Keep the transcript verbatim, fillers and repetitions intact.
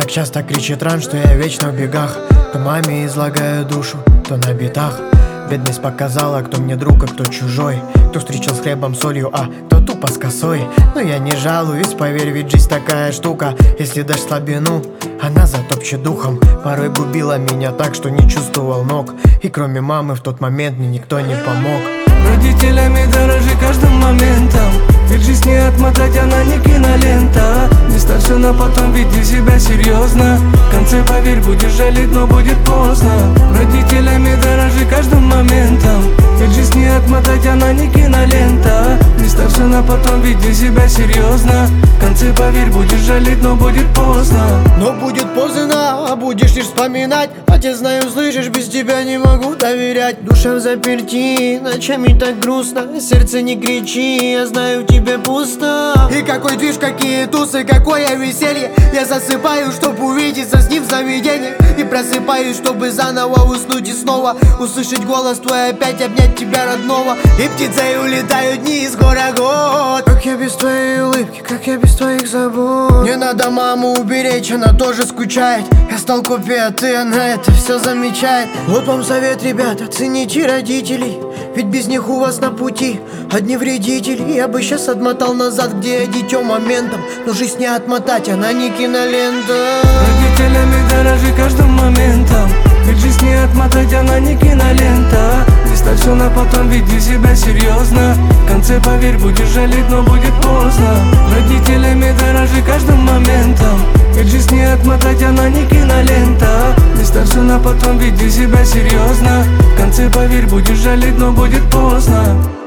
Так часто кричит ран, что я вечно в бегах. То маме излагаю душу, то на битах. Бедность показала, кто мне друг, а кто чужой. Кто встречал с хлебом, солью, а кто тупо с косой. Но я не жалуюсь, поверь, ведь жизнь такая штука. Если дашь слабину, она затопчет духом. Порой губила меня так, что не чувствовал ног. И кроме мамы в тот момент мне никто не помог. Родителями дорожи каждым моментом, ведь жизнь не отмотать, она не кинолента. Не ставь все на потом, веди себя серьезно. В конце, поверь, будешь жалеть, но будет поздно. Родителями дорожи каждым моментом, ведь жизнь не отмотать, она не кинолента. Не ставь все на потом, веди себя серьезно. В конце, поверь, будешь жалеть, но будет поздно. Но будет поздно, а будешь лишь вспоминать. Отец, знаю, слышишь, без тебя не могу доверять. Душа в заперти, ночами так грустно. Сердце, не кричи, я знаю, тебе пусто. И какой движ, какие тусы, какое веселье. Я засыпаю, чтоб увидеться с ним в заведении. И просыпаюсь, чтобы заново уснуть и снова услышать голос твой, опять обнять тебя родного. И птицей улетают дни из гора год. Как я без твоей улыбки, как я без твоих забот. Не надо маму уберечь, она тоже скучает. Я стал копией, а ты, она это все замечает. Вот вам совет, ребята, цените родителей, ведь без них у вас на пути одни вредители. Я бы сейчас отмотал назад, где я дитё моментом, но жизнь не отмотать, она не кинолента. Родителями дорожи каждым моментом, ведь жизнь не отмотать, она не кинолента. Не ставь все на потом, веди себя серьезно. В конце, поверь, будешь жалеть, но будет поздно. Родителями дорожи каждым моментом, ведь жизнь не отмотать, она не кинолента. Не ставь все на потом, веди себя серьезно. В конце, поверь, будешь жалеть, но будет поздно.